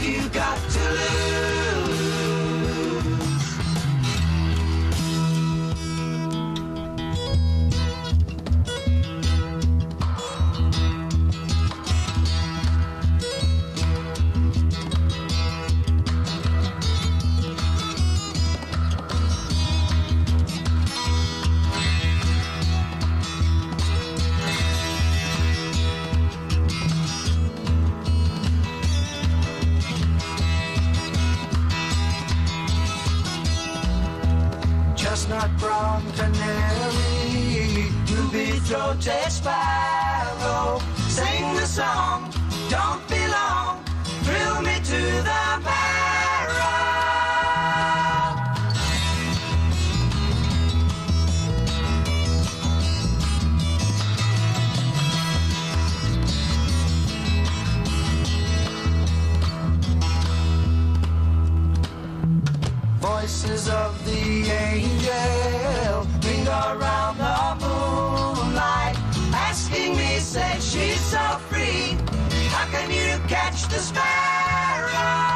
you got to lose? Chestnut brown canary, ruby-throated sparrow, sing the song, don't be long, thrill me to the marrow. Voices of the angel ring around the moonlight, asking me, say she's so free, how can you catch the sparrow?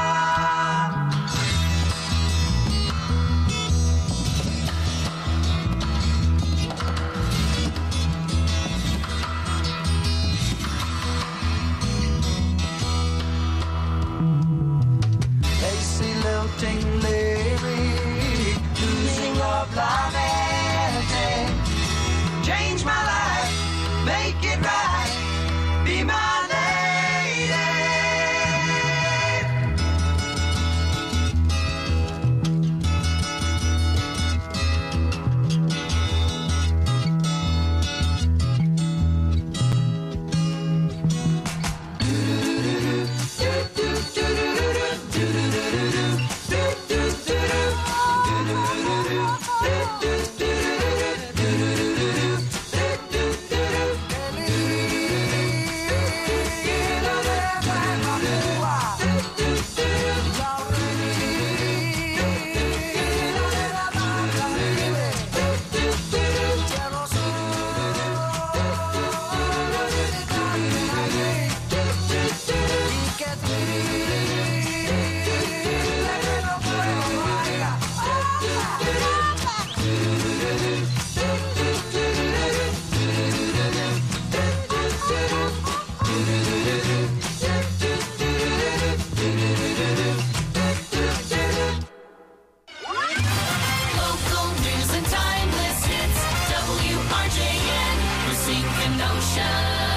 Lacy lilting lyric, losing love lamenting, change my life, make it right, be my lady. Local news and timeless hits. WRJN, Racine Kenosha.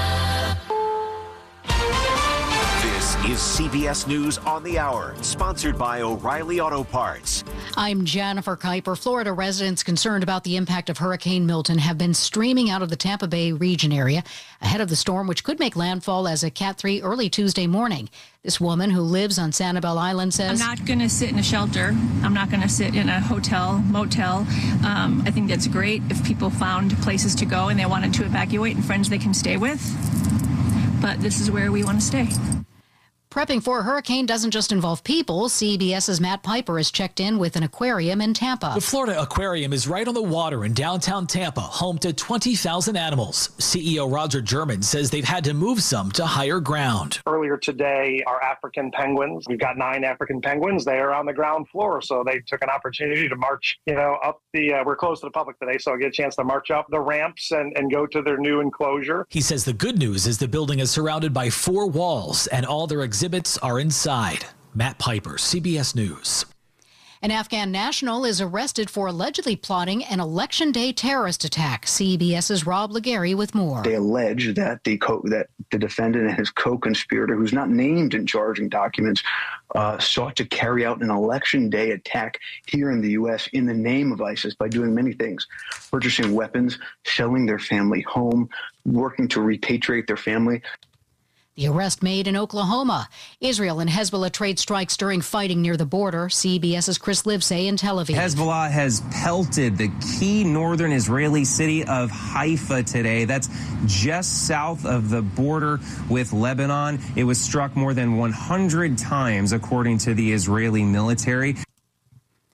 This is CBS News on the Hour, sponsored by O'Reilly Auto Parts. I'm Jennifer Kuiper. Florida residents concerned about the impact of Hurricane Milton have been streaming out of the Tampa Bay region area ahead of the storm, which could make landfall as a Cat 3 early Tuesday morning. This woman who lives on Sanibel Island says, I'm not going to sit in a shelter. I'm not going to sit in a hotel, motel. I think that's great if people found places to go and they wanted to evacuate and friends they can stay with. But this is where we want to stay. prepping for a hurricane doesn't just involve people. CBS's Matt Piper has checked in with an aquarium in Tampa. The Florida Aquarium is right on the water in downtown Tampa, home to 20,000 animals. CEO Roger German says they've had to move some to higher ground. Earlier today, our African penguins, we've got 9 African penguins. They are on the ground floor, so they took an opportunity to march, up we're closed to the public today, so I get a chance to march up the ramps and go to their new enclosure. He says the good news is the building is surrounded by 4 walls and all their exhibits are inside. Matt Piper, CBS News. An Afghan national is arrested for allegedly plotting an election day terrorist attack. CBS's Rob Legary with more. They allege that the defendant and his co-conspirator, who's not named in charging documents, sought to carry out an election day attack here in the U.S. in the name of ISIS by doing many things: purchasing weapons, selling their family home, working to repatriate their family. The arrest made in Oklahoma. Israel and Hezbollah trade strikes during fighting near the border. CBS's Chris Livesay in Tel Aviv. Hezbollah has pelted the key northern Israeli city of Haifa today. That's just south of the border with Lebanon. It was struck more than 100 times, according to the Israeli military.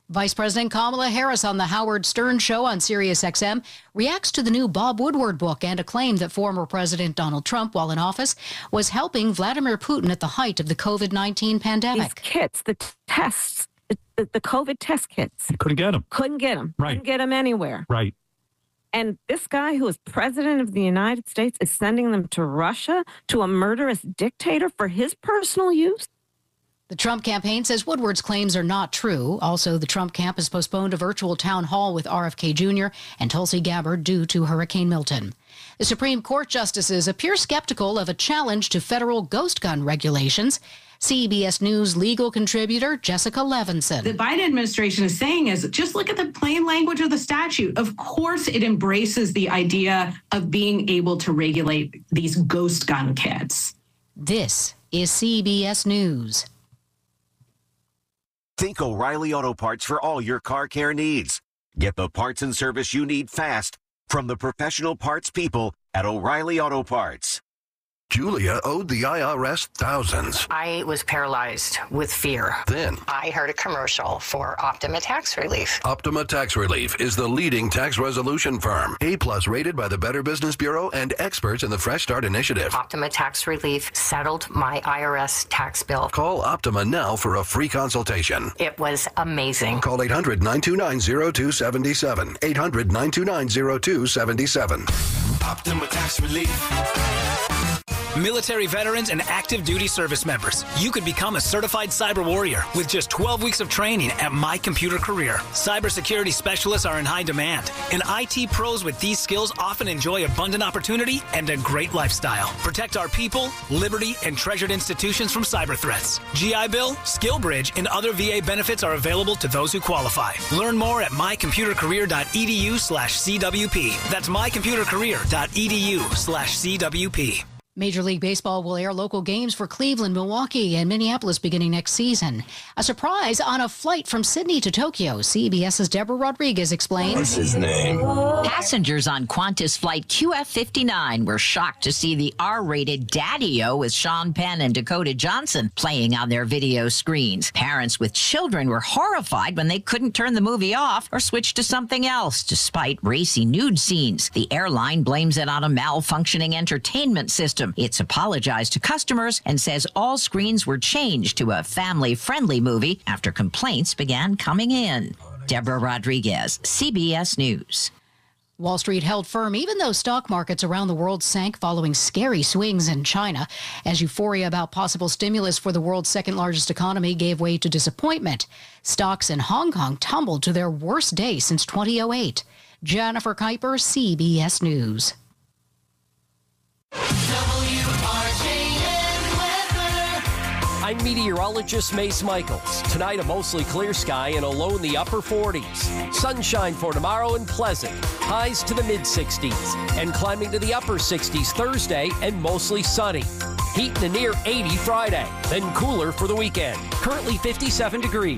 Vice President Kamala Harris on the Howard Stern Show on SiriusXM reacts to the new Bob Woodward book and a claim that former President Donald Trump, while in office, was helping Vladimir Putin at the height of the COVID-19 pandemic. These kits, the tests, the COVID test kits. Couldn't get them. Couldn't get them. Right. Couldn't get them anywhere. Right. And this guy who is president of the United States is sending them to Russia, to a murderous dictator for his personal use? The Trump campaign says Woodward's claims are not true. Also, the Trump camp has postponed a virtual town hall with RFK Jr. and Tulsi Gabbard due to Hurricane Milton. The Supreme Court justices appear skeptical of a challenge to federal ghost gun regulations. CBS News legal contributor Jessica Levinson. The Biden administration is saying is just look at the plain language of the statute. Of course, it embraces the idea of being able to regulate these ghost gun kits. This is CBS News. Think O'Reilly Auto Parts for all your car care needs. Get the parts and service you need fast from the professional parts people at O'Reilly Auto Parts. Julia owed the IRS thousands. I was paralyzed with fear. Then I heard a commercial for Optima Tax Relief. Optima Tax Relief is the leading tax resolution firm. A+ rated by the Better Business Bureau and experts in the Fresh Start Initiative. Optima Tax Relief settled my IRS tax bill. Call Optima now for a free consultation. It was amazing. Call 800-929-0277. 800-929-0277. Optima Tax Relief. Military veterans and active duty service members, you could become a certified cyber warrior with just 12 weeks of training at My Computer Career. Cybersecurity specialists are in high demand, and IT pros with these skills often enjoy abundant opportunity and a great lifestyle. Protect our people, liberty, and treasured institutions from cyber threats. GI Bill, SkillBridge, and other VA benefits are available to those who qualify. Learn more at mycomputercareer.edu/CWP. That's mycomputercareer.edu/CWP. Major League Baseball will air local games for Cleveland, Milwaukee, and Minneapolis beginning next season. A surprise on a flight from Sydney to Tokyo. CBS's Deborah Rodriguez explains. What's his name? Passengers on Qantas flight QF59 were shocked to see the R-rated Daddy-O with Sean Penn and Dakota Johnson playing on their video screens. Parents with children were horrified when they couldn't turn the movie off or switch to something else, despite racy nude scenes. The airline blames it on a malfunctioning entertainment system. It's apologized to customers and says all screens were changed to a family-friendly movie after complaints began coming in. Deborah Rodriguez, CBS News. Wall Street held firm even though stock markets around the world sank following scary swings in China, as euphoria about possible stimulus for the world's second-largest economy gave way to disappointment. Stocks in Hong Kong tumbled to their worst day since 2008. Jennifer Kuiper, CBS News. I'm meteorologist Mace Michaels. Tonight, a mostly clear sky and a low in the upper 40s. Sunshine for tomorrow and pleasant. Highs to the mid-60s and climbing to the upper 60s Thursday and mostly sunny. Heat in the near 80 Friday, then cooler for the weekend. Currently 57 degrees.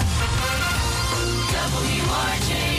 WRJN.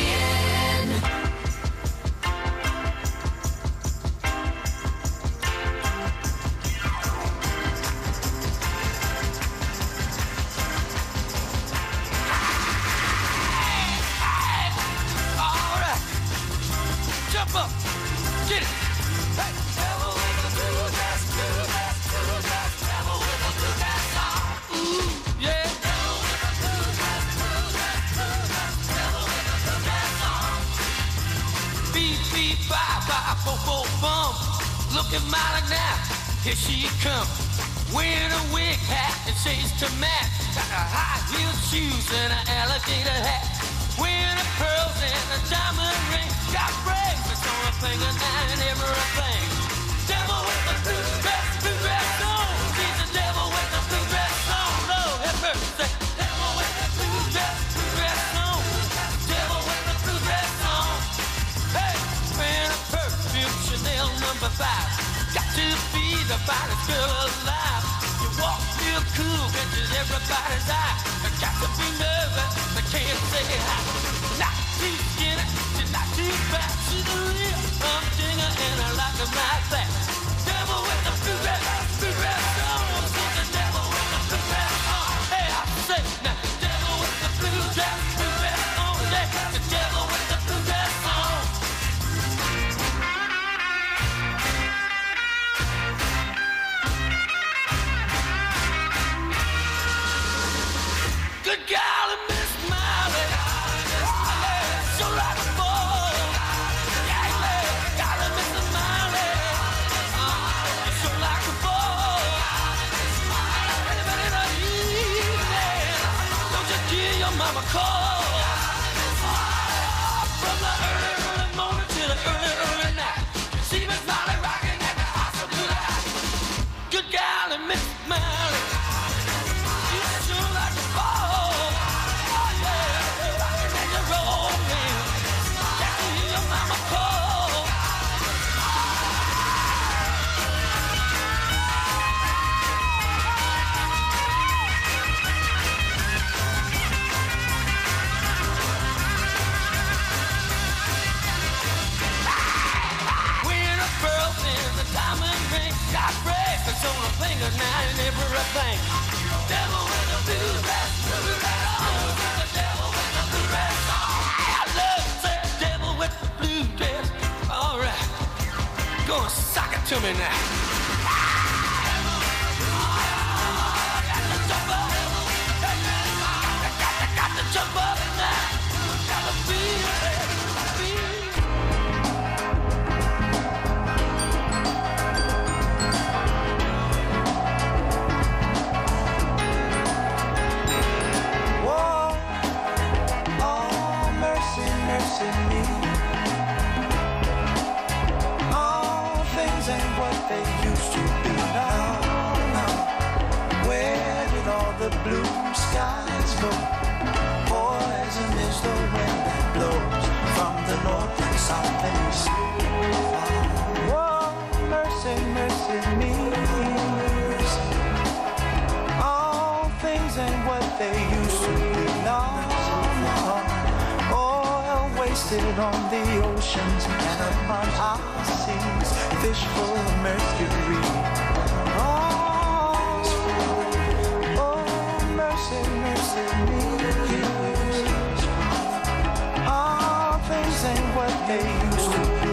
Looking mighty now, here she comes. Wearing a wig hat and shades to match. Got a high-heeled shoes and an alligator hat. Wearing a pearls and a diamond ring. Got bracelets on her finger now and everything. Devil with the blue dress on. She's the devil with the blue dress on. Lord have mercy. Devil with the blue dress on. Devil with the blue dress on. Hey, wearing a perfume Chanel number 5. Got to be the finest girl alive. You walk real cool, catches everybody's eye. I got to be nervous, I can't say hi. Not too skinny, she's not too fat. She's a real humdinger and I like her like that. Devil with the blue dress on. She's the devil with the blue dress on. Hey, I say now, devil with the blue dress on. call. From the early, early morning to the early, early night. See Miss Molly rocking at the hospital tonight. Good gal and Miss Molly. You sure like to fall. Oh yeah, rocking and you're rolling. Got to hear your mama call. Pearls in the diamond ring, got bracelets on her finger now and everything. Devil with a blue dress, the devil with the blue dress. I love that devil with the blue dress. All right, go and sock it to me now. Got to jump up now. Got to feel it. Mercy me. All things ain't what they used to be now. Where did all the blue skies go? Poison is the wind that blows from the north and south and east. Whoa, mercy, mercy me. All things ain't what they used to be now. Wasted on the oceans and upon our seas, fish full of mercury. Oh, mercy, mercy me. All things ain't what they used to be.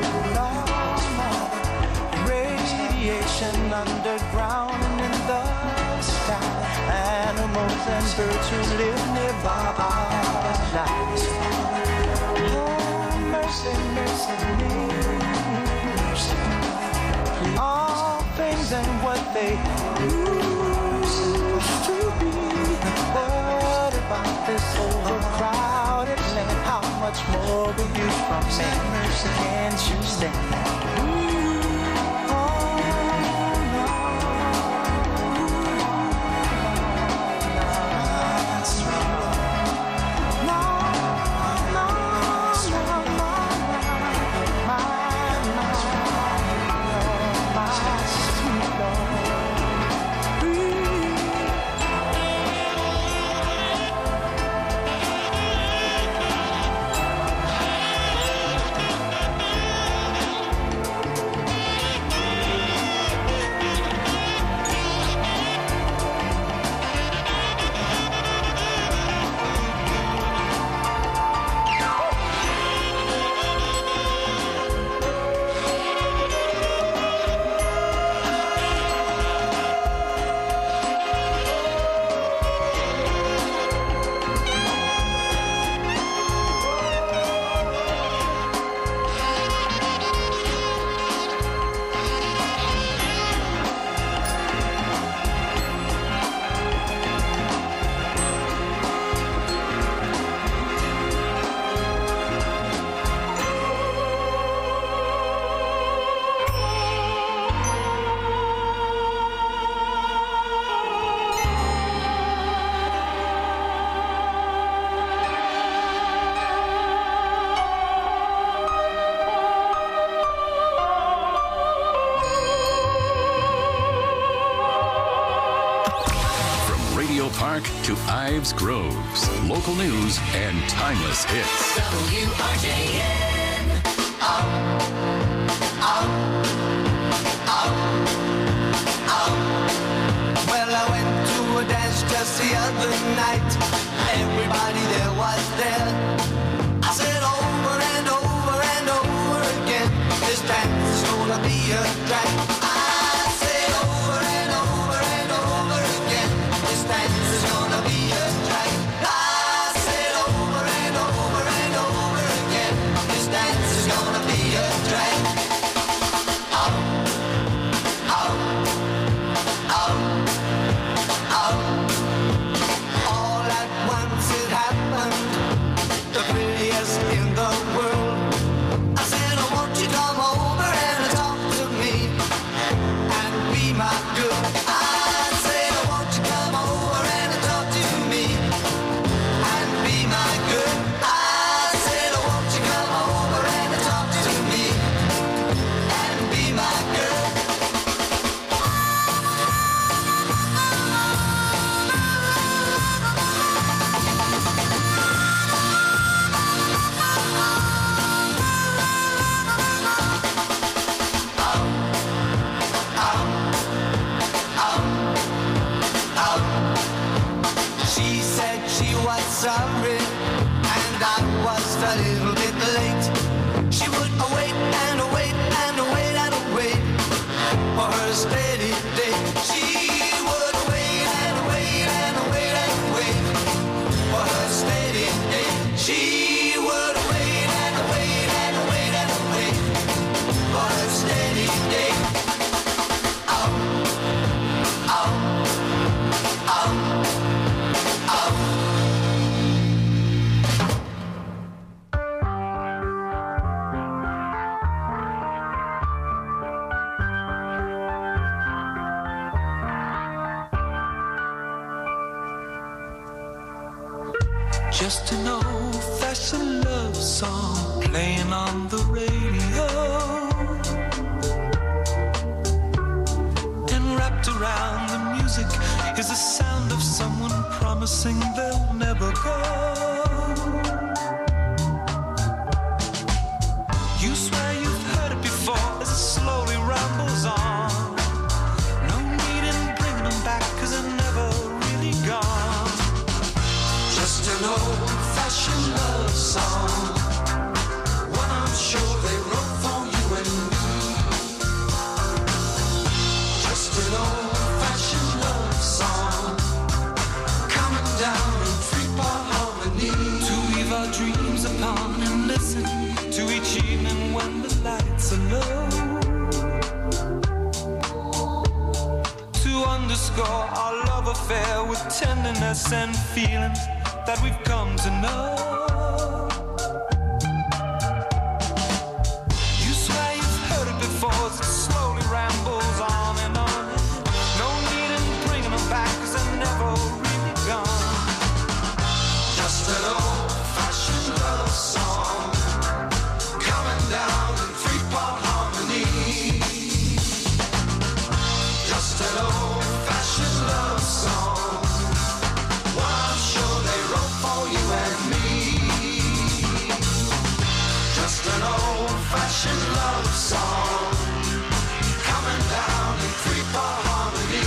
Radiation underground and in the sky. Animals and birds who live nearby are nice. Mercy, mercy me. All things ain't what they used to be. What about this overcrowded land? How much more will you from me? Mercy, can't you stand? Park to Ives Groves. Local news and timeless hits. WRJN. Well, I went to a dance just the other night. Everybody there was there. I said over and over and over again, this dance is gonna be a drag. I said over and over and over again, this dance is gonna be a drag. I said over and over and over again, this dance is gonna be a drag. All at once it happened. sorry, and I was a little bit late. She would await and await and await and await for her steady day. She would wait and wait and wait and wait for her steady day. She would wait and wait and wait and wait for her steady day. Oh, oh, oh, oh. Just an old-fashioned love song playing on the radio, and wrapped around the music is the sound of someone promising they'll never go. You swear you've heard it before as it slowly rambles on. No need in bringing them back 'cause they're never really gone. Just an old-fashioned love song, one I'm sure they wrote for you and me. Just an old-fashioned love song, coming down in three-part harmony, to weave our dreams upon and listen to each evening when the lights are low, to underscore our love affair with tenderness and feelings that we've come to know. You swear you've heard it before as it slowly rambles on and on. No need in bringing them back 'cause they're never really gone. Just an old-fashioned love song, coming down in three-part harmony. Just an old-fashioned love song, one I'm sure they wrote for you and me. Just an old-fashioned love song, coming down in three-part harmony.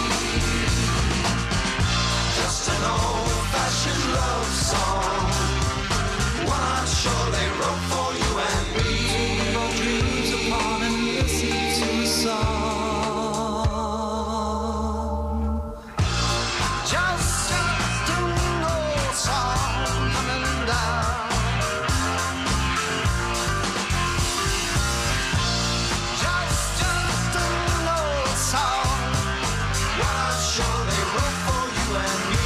Just an old-fashioned love song, one I'm sure they wrote for you and me. No dreams upon and listen to the song. Just an old song coming down. Just an old song, one I'm sure they wrote for you and me.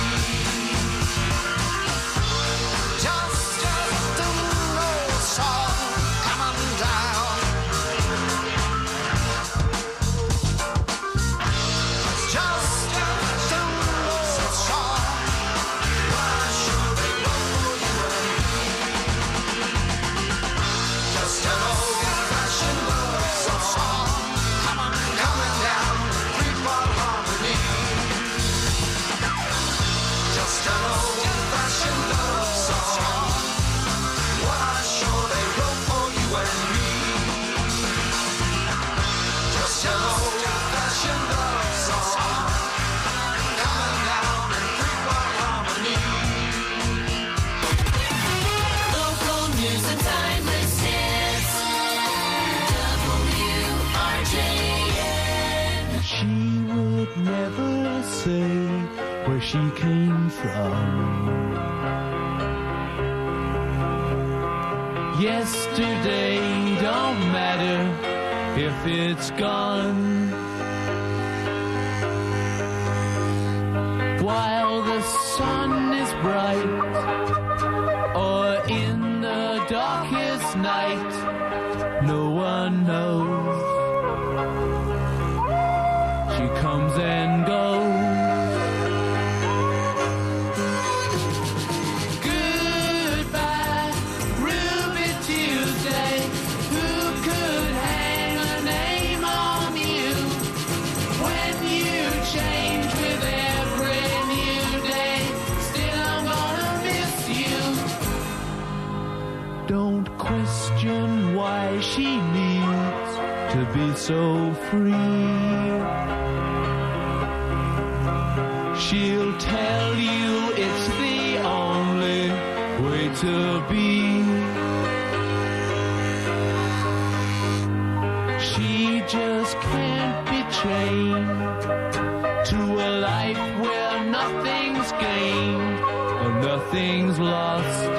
Just an old song coming down. Just an old song, one I'm sure they wrote for you and me. Just an old-fashioned love song, coming down, three-part harmony. Just an old-fashioned love song, one I'm sure they wrote for you and me. Just an old-fashioned love song, coming down in three-part harmony. Local news and timeless hits. WRJN. She would never say where she came from. Yesterday don't matter if it's gone. While the sun is bright, or in the darkest night, no one knows. She comes and goes. Goodbye, Ruby Tuesday. Who could hang a name on you when you change with every new day? Still, I'm gonna miss you. Don't question why she needs to be so free. She'll tell you it's the only to be. She just can't be chained to a life where nothing's gained and nothing's lost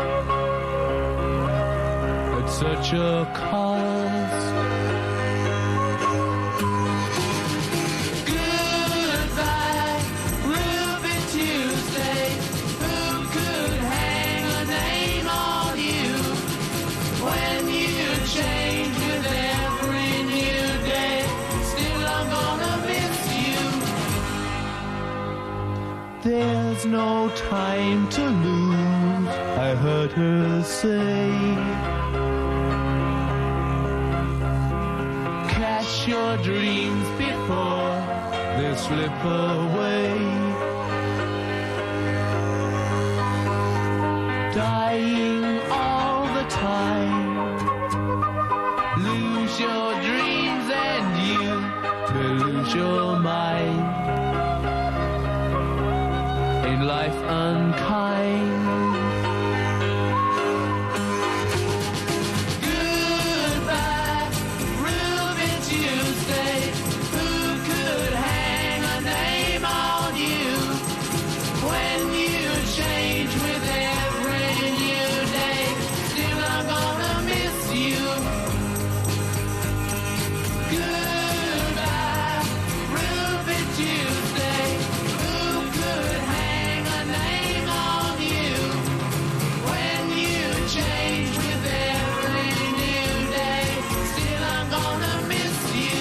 at such a cost. Goodbye, Ruby Tuesday. Who could hang a name on you when you change with every new day? Still, I'm gonna miss you. There's no time to lose, I heard her say. Catch your dreams before they slip away. Dying all the time. Lose your dreams and you may lose your mind. Ain't life unkind? Goodbye, Ruby Tuesday. Who could hang a name on you when you change with every new day? Still, I'm gonna miss you. Goodbye, Ruby Tuesday. Who could hang a name on you when you change with every new day? Still, I'm gonna miss you.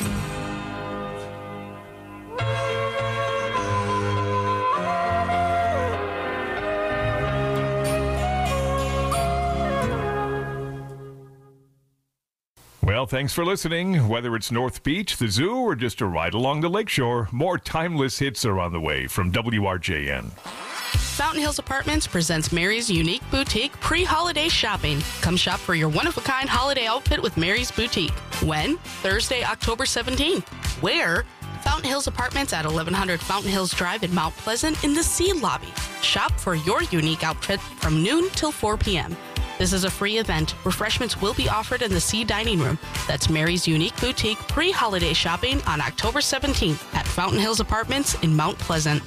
Well, thanks for listening. Whether it's North Beach, the zoo, or just a ride along the lakeshore, more timeless hits are on the way from WRJN. Fountain Hills Apartments presents Mary's Unique Boutique pre-holiday shopping. Come shop for your one-of-a-kind holiday outfit with Mary's Boutique. When? Thursday, October 17th. Where? Fountain Hills Apartments at 1100 Fountain Hills Drive in Mount Pleasant in the C Lobby. Shop for your unique outfit from noon till 4 p.m. This is a free event. Refreshments will be offered in the C Dining Room. That's Mary's Unique Boutique pre-holiday shopping on October 17th at Fountain Hills Apartments in Mount Pleasant.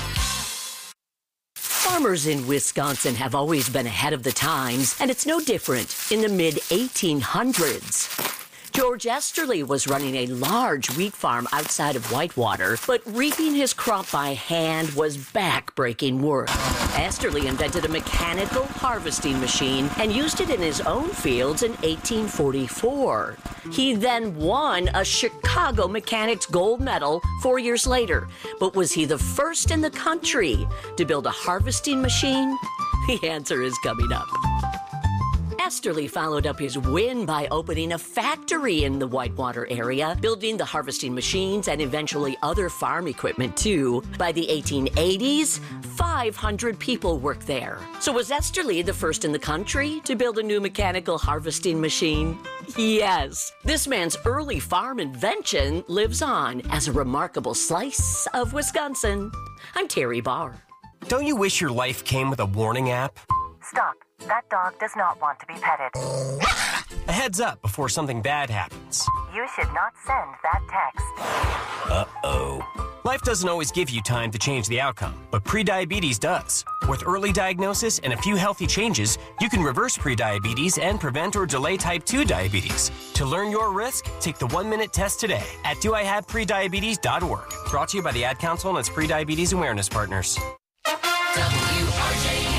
Farmers in Wisconsin have always been ahead of the times, and it's no different in the mid-1800s. George Esterly was running a large wheat farm outside of Whitewater, but reaping his crop by hand was back-breaking work. Esterly invented a mechanical harvesting machine and used it in his own fields in 1844. He then won a Chicago Mechanics Gold Medal 4 years later. But was he the first in the country to build a harvesting machine? The answer is coming up. Esterly followed up his win by opening a factory in the Whitewater area, building the harvesting machines and eventually other farm equipment too. By the 1880s, 500 people worked there. So was Esterly the first in the country to build a new mechanical harvesting machine? Yes. This man's early farm invention lives on as a remarkable slice of Wisconsin. I'm Terry Barr. Don't you wish your life came with a warning app? Stop. That dog does not want to be petted. A heads up before something bad happens. You should not send that text. Uh-oh. Life doesn't always give you time to change the outcome, but prediabetes does. With early diagnosis and a few healthy changes, you can reverse prediabetes and prevent or delay type 2 diabetes. To learn your risk, take the 1-minute test today at doihaveprediabetes.org. Brought to you by the Ad Council and its Prediabetes Awareness Partners. WRJN.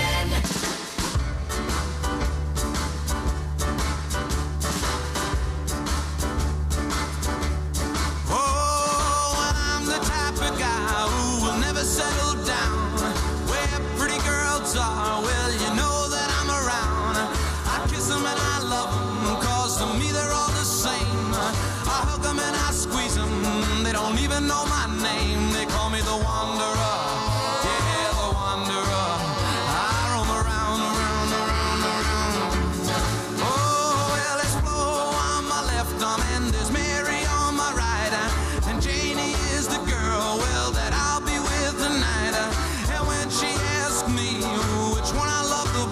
Settle down where pretty girls are. Well, you know that I'm around. I kiss them and I love them, 'cause to me they're all the same. I hug them and I squeeze them. They don't even know my name. They call me the Wanderer. Yeah, the Wanderer. I roam around. Oh, well, there's Flo on my left arm and there's Mary on my right. And Janie is the girl, well, that I'll be with tonight. And when she asks me which one I love the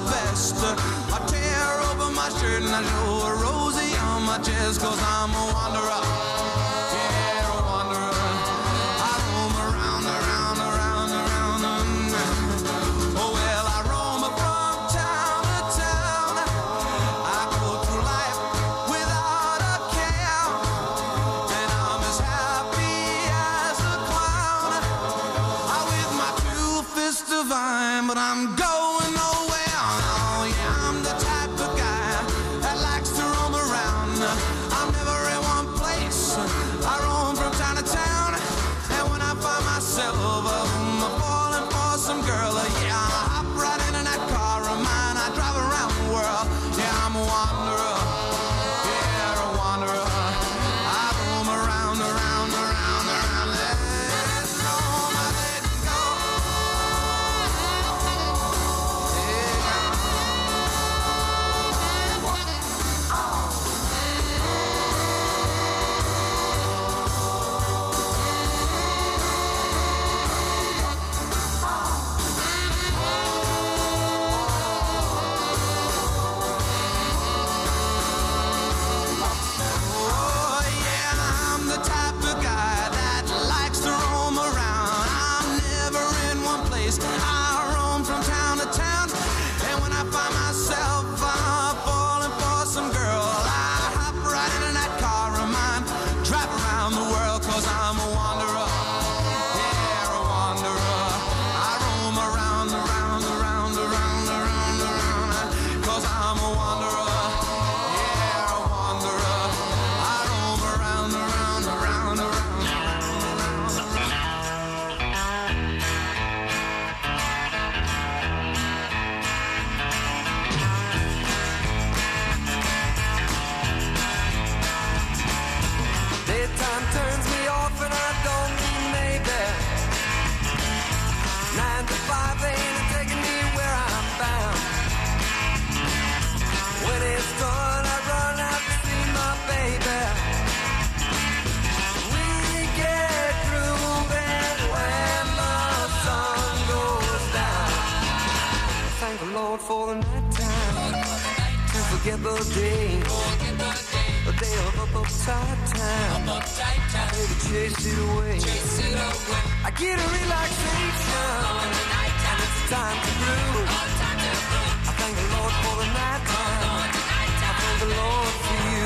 watches, 'cause I'm a wanderer. Yeah, a wanderer. I roam around, around, around, around. Oh, well, I roam from town to town. I go through life without a care. And I'm as happy as a clown. I with my two fists divine, but I'm going nowhere. Oh, yeah, I'm the type of guy that likes to roam around. I'm never in one place. I roam from town to town. And when I find myself falling for some girl, yeah, I hop right into that car of mine. I drive around the world. Yeah, I'm a wanderer. Yeah, a wanderer. I roam around, around, around, around. Let's roam, let go. Oh, yeah, I'm the type of guy that likes to roam around. I'm never in one place. I roam from town to town. And when I find myself falling for some girl, I hop right into that car of mine, drive around the world, 'cause I'm a wanderer. Yeah, a wanderer. I roam around, around, around, around, around, around, 'cause I'm a wanderer. Yeah, a wanderer. I roam around, around, around, around. Daytime turns me off and I don't mean maybe. 9 to 5 ain't taking me where I'm bound. When it's done, I run out to see my baby. We get grooving when the sun goes down. Thank the Lord for the night time. To forget the day. The day of uptight time. Baby, chase it away. I get a relaxation. And it's time to groove. I thank the Lord for the night time. I thank the Lord for you.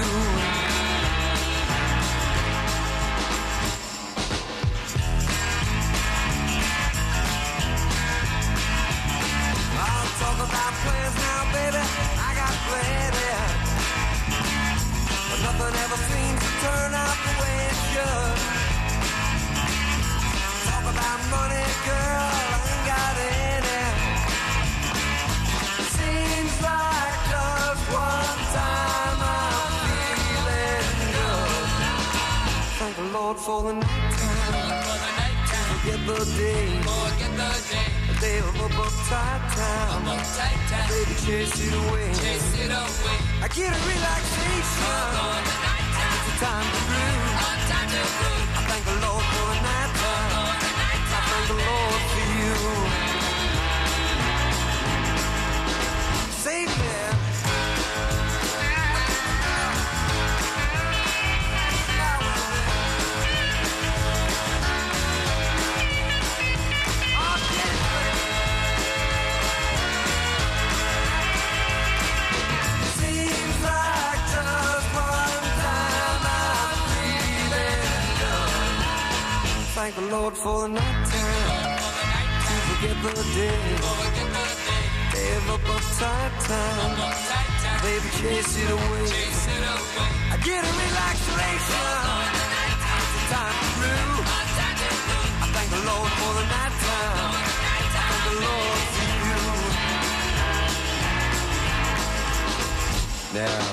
I'll talk about plans now, baby. I got plenty. But nothing ever seems to turn out the way it should. Talk about money, girl, I ain't got any. Seems like just one time I'm feeling good. Thank the Lord for the night time. Forget the day. The day of uptight time. Baby, chase it away. I get a relaxation. And it's a time to groove. I thank the Lord for the night time. I thank the Lord for you. Save me. Seems like just one time I'm feeling good. Thank the Lord for the night time. To forget the day. Day of uptight time. Baby, chase it away. I get a relaxation. It's a time to groove. I thank the Lord for the night time. I thank the Lord for you. Now.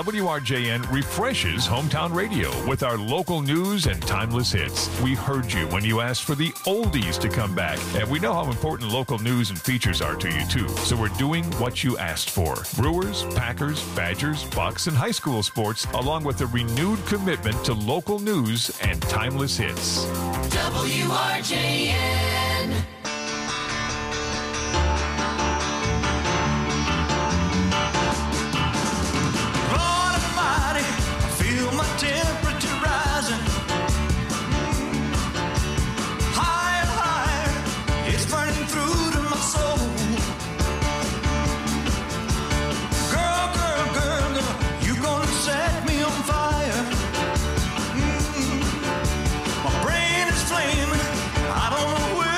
WRJN refreshes hometown radio with our local news and timeless hits. We heard you when you asked for the oldies to come back, and we know how important local news and features are to you too. So we're doing what you asked for. Brewers, Packers, Badgers, Bucks, and high school sports, along with a renewed commitment to local news and timeless hits. WRJN. Lord Almighty, I feel my temperature rising. Higher, higher, it's burning through to my soul. Girl, girl, girl, girl, you gonna set me on fire. My brain is flaming, I don't know where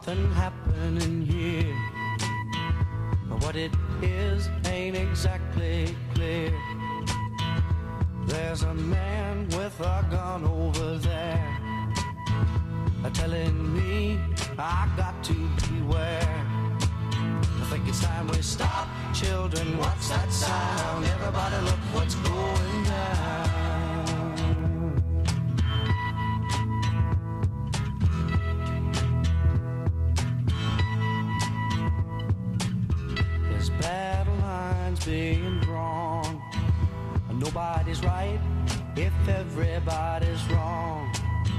something happening here. But what it is ain't exactly clear. There's a man with a gun over there, telling me I got to beware. I think it's time we stop. Children, what's that sound? Everybody look what's going down. There's battle lines being drawn. Nobody's right if everybody's wrong.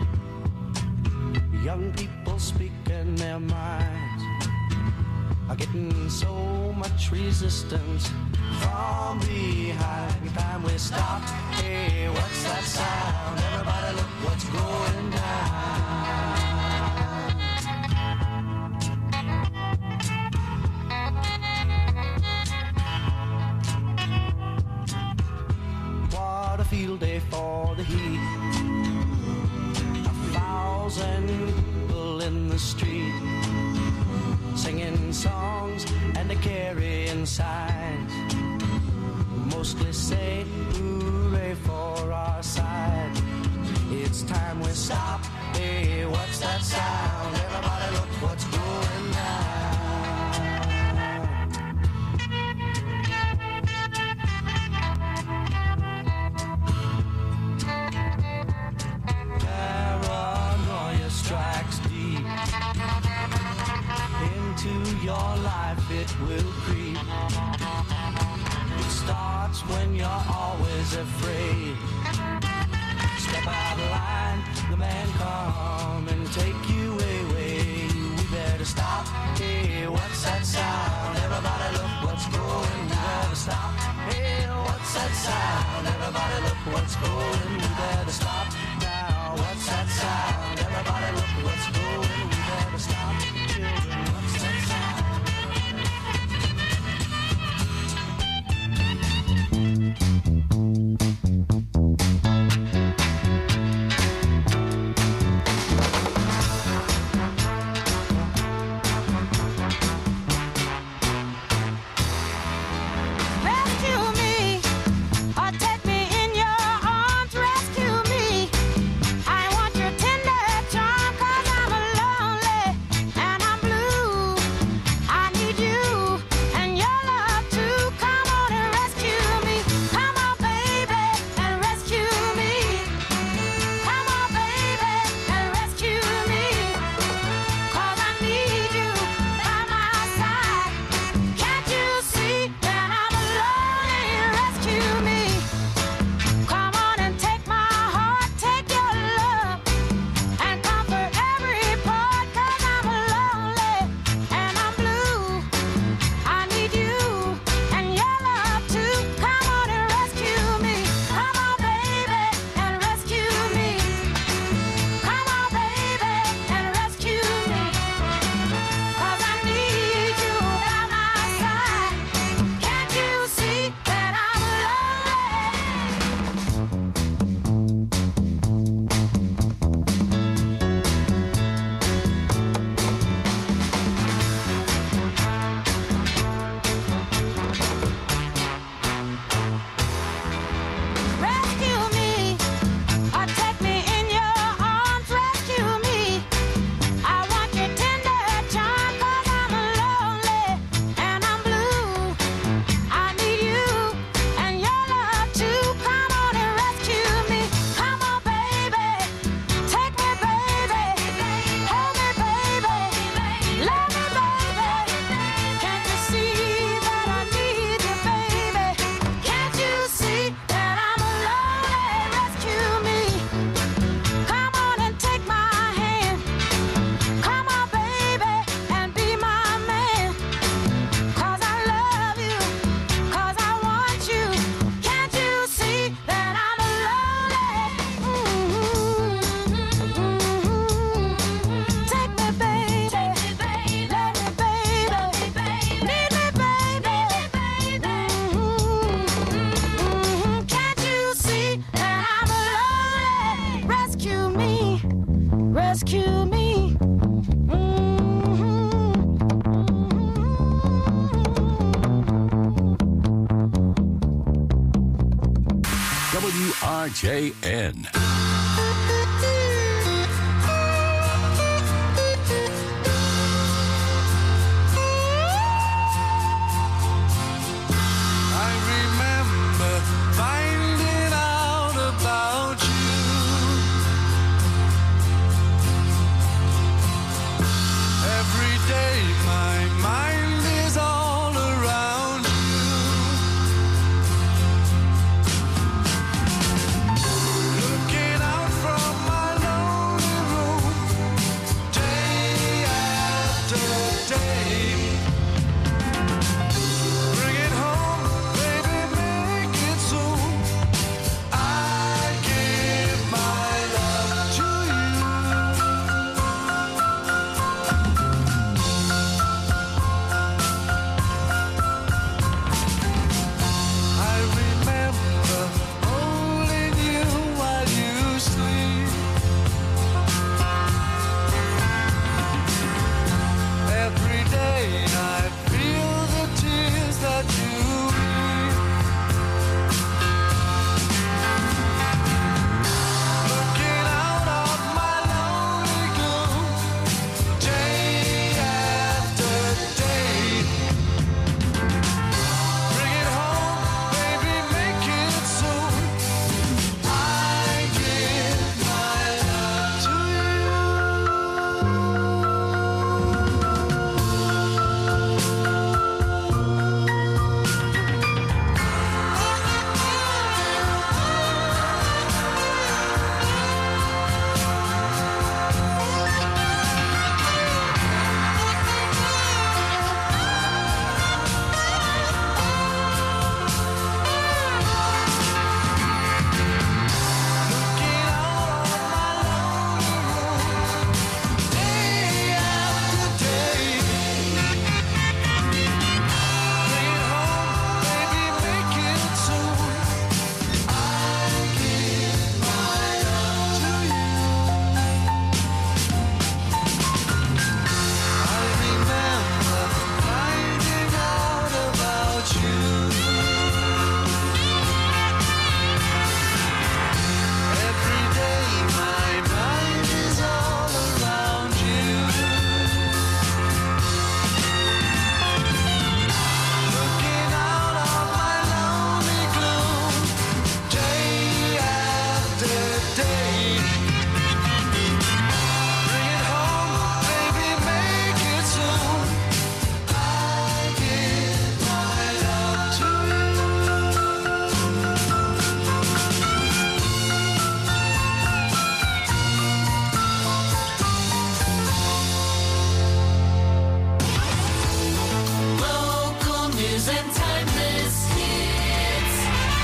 Young people speaking their minds are getting so much resistance from behind. Time we stop. Hey, what's that sound? Everybody look what's going down. What a field day for the heat. 1,000 people in the street, singing songs and they're carrying signs, mostly say hooray for our side. It's time we stop. Hey, what's that sound? Everybody look what's going down. Paranoia strikes deep into your life, it will creep. It starts when you're always afraid. Step out of line, the man come and take you away. We better stop. Hey, what's that sound? Everybody look what's going. We better stop. Hey, what's that sound? Everybody look what's going. We better stop now. What's that sound? Everybody look what's going. We better stop. Children, what's that sound? Rescue me, or take me in your arms. Rescue me. WRJN. I remember finding out about you. Every day my mind is all around you. Looking out from my lonely room, day after day. Bring it home, baby, make it soon. I give my love to you. I remember holding you while you sleep. Every day I feel the tears that you weep. Looking out of my lonely gloom, day after day. Bring it home, baby, make it soon. I give my love to Local news and timeless hits.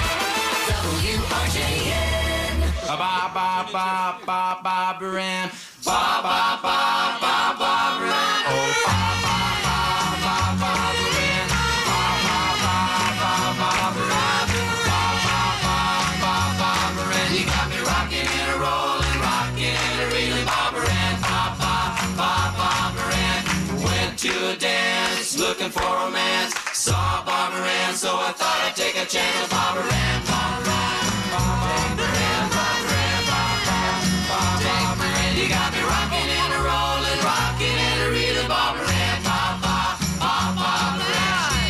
WRJN. Ba ba ba ba ba ba Baran. Ba ba ba ba ba Baran. Oh ba ba ba ba ba Baran. Ba ba ba ba ba Baran. Ba ba ba ba ba Baran. You got me rocking and a rolling, rocking and a reeling, ba Baran. Ba ba ba ba Baran. Went to a dance, looking for romance. Saw Barbara Ann, so I thought I'd take a chance with Barbara Ann. Barbara Ann, Barbara Ann, Barbara Ann, Barbara Ann. You got me rocking and a rolling, rocking and a reeling, Barbara Ann. Barbara Ann.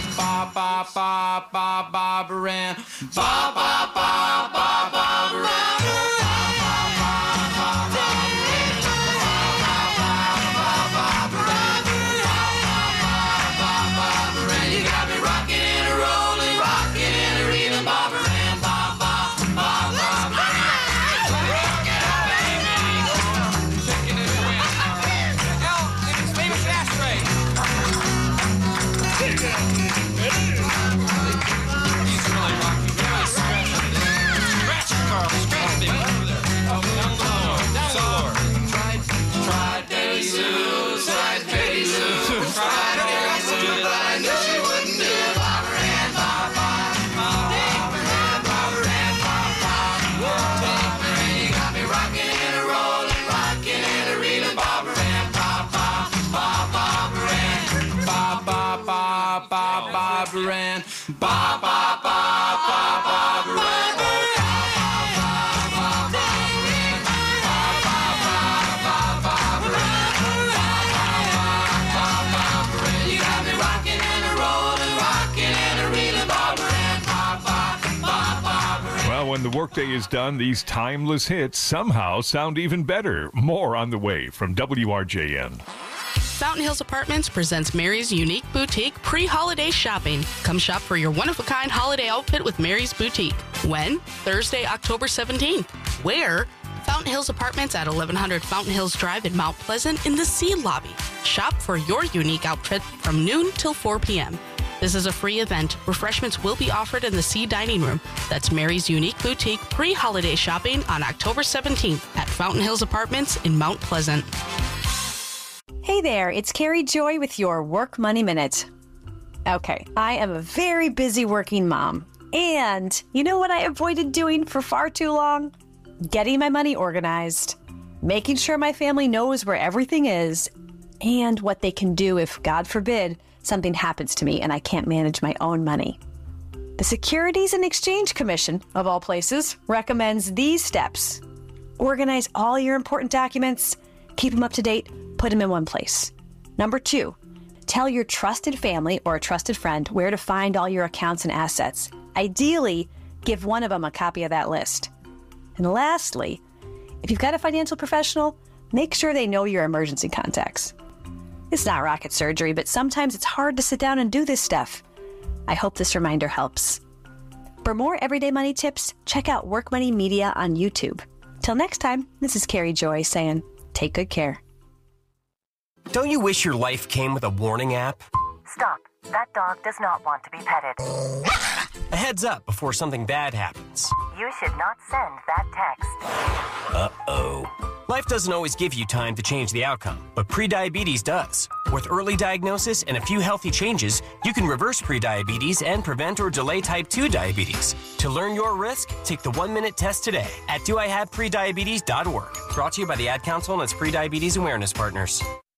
Barbara Ann. Barbara Ann. You got me rocking and a rolling, rocking and a reeling, Barbara Ann. Barbara Ann. Ba ba ba ba Barbara Ann. workday is done, these timeless hits somehow sound even better. More on the way from WRJN. Fountain Hills Apartments presents Mary's Unique Boutique pre-holiday shopping. Come shop for your one-of-a-kind holiday outfit with Mary's Boutique. When? Thursday, October 17th. Where? Fountain Hills Apartments at 1100 Fountain Hills Drive in Mount Pleasant in the C Lobby. Shop for your unique outfit from noon till 4 p.m. This is a free event. Refreshments will be offered in the C Dining Room. That's Mary's Unique Boutique pre-holiday shopping on October 17th at Fountain Hills Apartments in Mount Pleasant. Hey there, it's Carrie Joy with your Work Money Minute. Okay, I am a very busy working mom. And you know what I avoided doing for far too long? Getting my money organized, making sure my family knows where everything is, and what they can do if, God forbid, something happens to me and I can't manage my own money. The Securities and Exchange Commission, of all places, recommends these steps. Organize all your important documents, keep them up to date, put them in one place. Number 2, tell your trusted family or a trusted friend where to find all your accounts and assets. Ideally, give one of them a copy of that list. And lastly, if you've got a financial professional, make sure they know your emergency contacts. It's not rocket surgery, but sometimes it's hard to sit down and do this stuff. I hope this reminder helps. For more everyday money tips, check out Work Money Media on YouTube. Till next time, this is Carrie Joy saying, take good care. Don't you wish your life came with a warning app? Stop. That dog does not want to be petted. A heads up before something bad happens. You should not send that text. Uh-oh. Life doesn't always give you time to change the outcome, but prediabetes does. With early diagnosis and a few healthy changes, you can reverse prediabetes and prevent or delay type 2 diabetes. To learn your risk, take the 1-minute test today at doihaveprediabetes.org. Brought to you by the Ad Council and its prediabetes awareness partners.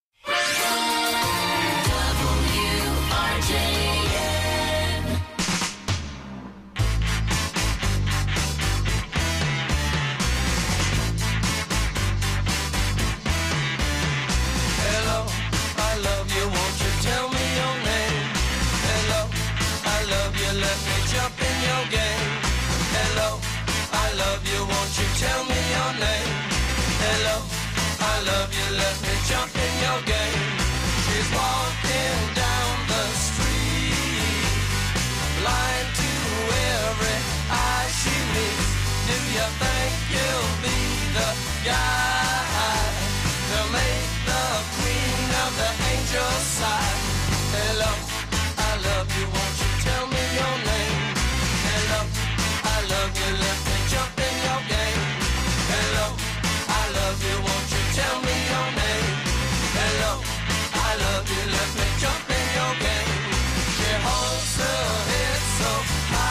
Tell me your name. Hello, I love you, let me jump in your game. She's walking down the street, blind to every eye she meets. Do you think you'll be the guy to make the queen of the angels sigh? Hello, I love you, won't you tell me your name? Hello, I love you, let me jump in your game. Hello, I love you, won't you tell me your name? Hello, I love you, let me jump in your game. She holds her head so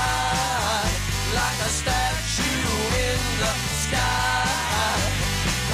high, like a statue in the sky.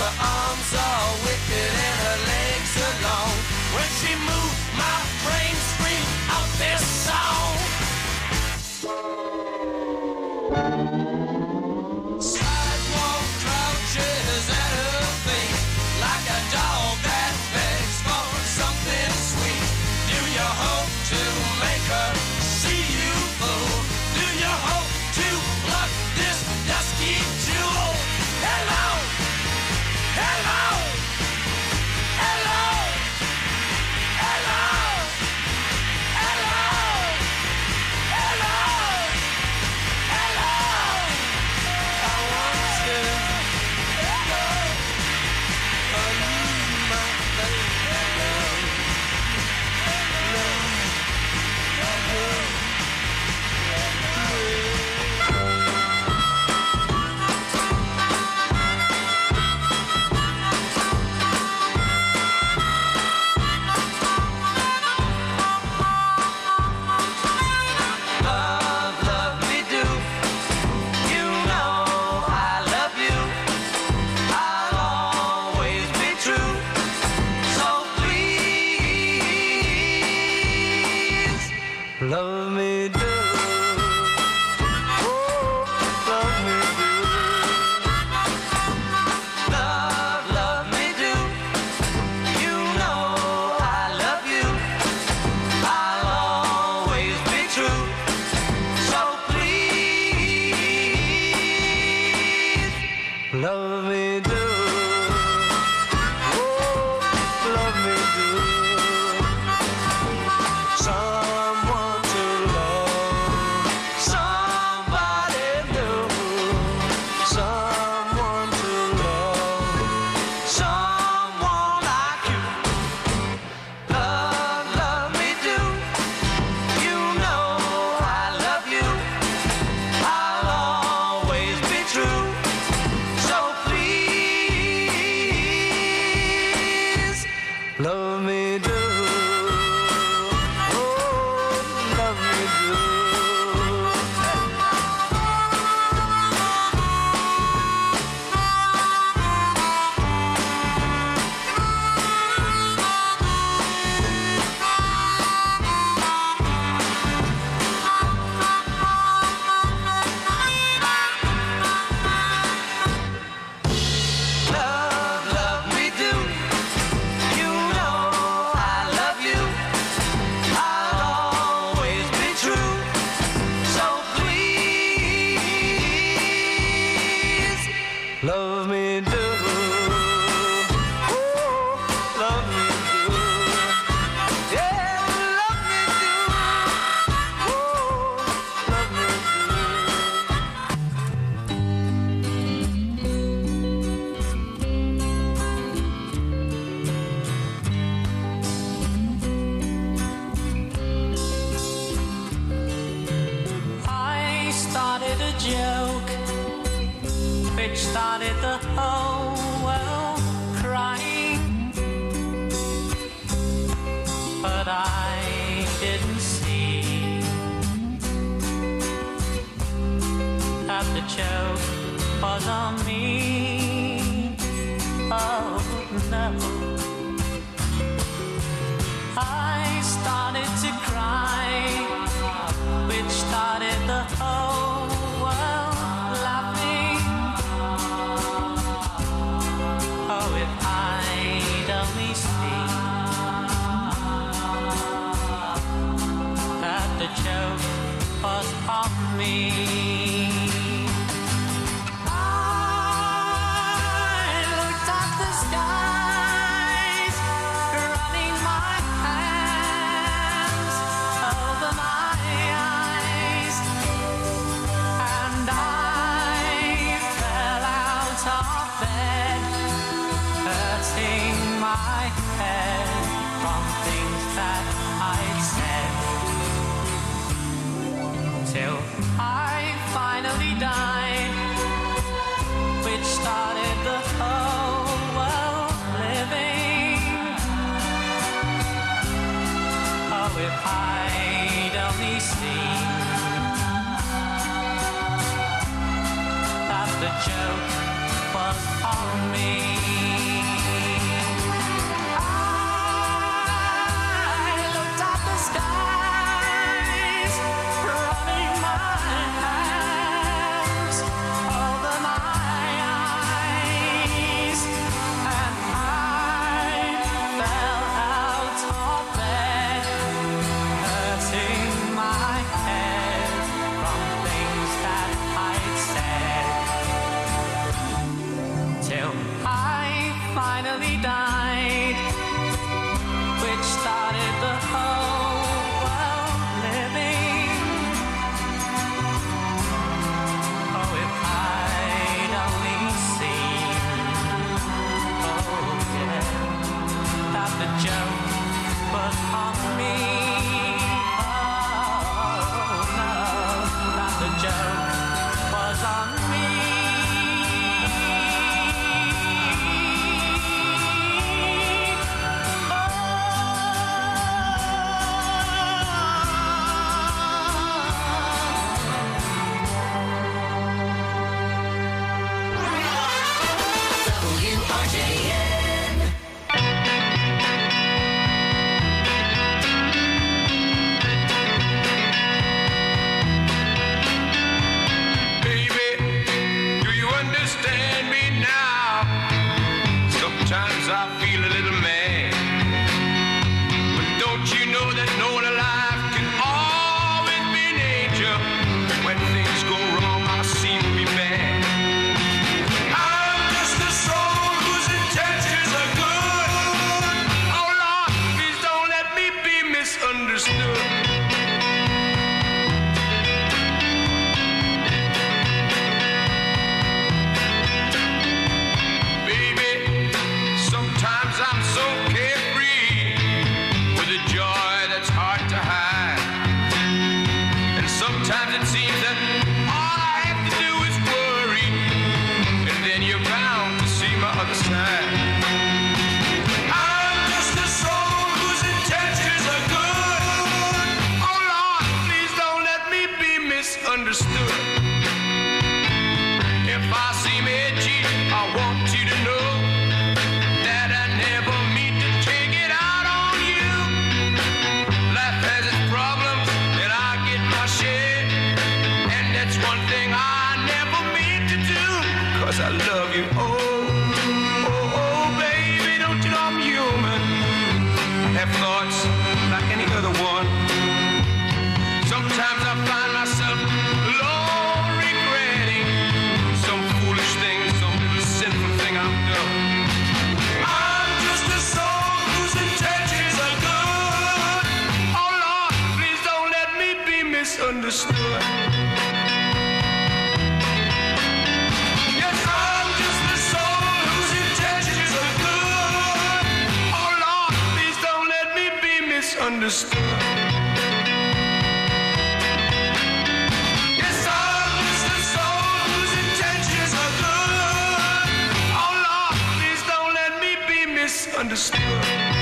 Love me do. Oh, love me do. Someone to love, somebody new. Someone to love, someone like you. Love, love me do. You know I love you. I'll always be true. So please, love me do. Oh, love me do. Love, love me do. You know I love you. I'll always be true. So please, love me do. Oh, love me do. Yeah, love me do. Oh, love me I started a joke which started the whole world crying, but I didn't see that the joke was on me. Oh no. I started to cry, which started the whole world laughing. Oh, if I'd only seen that the joke was on me. I looked at the skies, running my hands over my eyes, and I fell out of bed, hurting my head from things that I'd said, till I finally died, which started the whole world living. Oh, if I'd only seen that the joke was on me. I looked at the skies, running my hands over my eyes, and I fell out of bed, hurting my head from things that I'd said, till I finally died, which started the whole world living. Oh, if I'd only seen, oh yeah, that the joke was on me. Oh no, that the joke was on me. when things go wrong, I seem to be bad. I then you're bound to see my other side. I'm just a soul whose intentions are good. Oh Lord, please don't let me be misunderstood. If I seem edgy, I want you to know that I never mean to take it out on you. Life has its problems, and I get my share. And that's one thing I never mean to do, 'cause I love you. Oh, baby, don't you know I'm human? I have thoughts like any other one. Sometimes I find myself alone regretting some foolish thing, some little sinful thing I've done. I'm just a soul whose intentions are good. Oh Lord, please don't let me be misunderstood. Yes, I'm just a soul whose intentions are good. Oh Lord, please don't let me be misunderstood. Yes, I'm just a soul whose intentions are good. Oh Lord, please don't let me be misunderstood.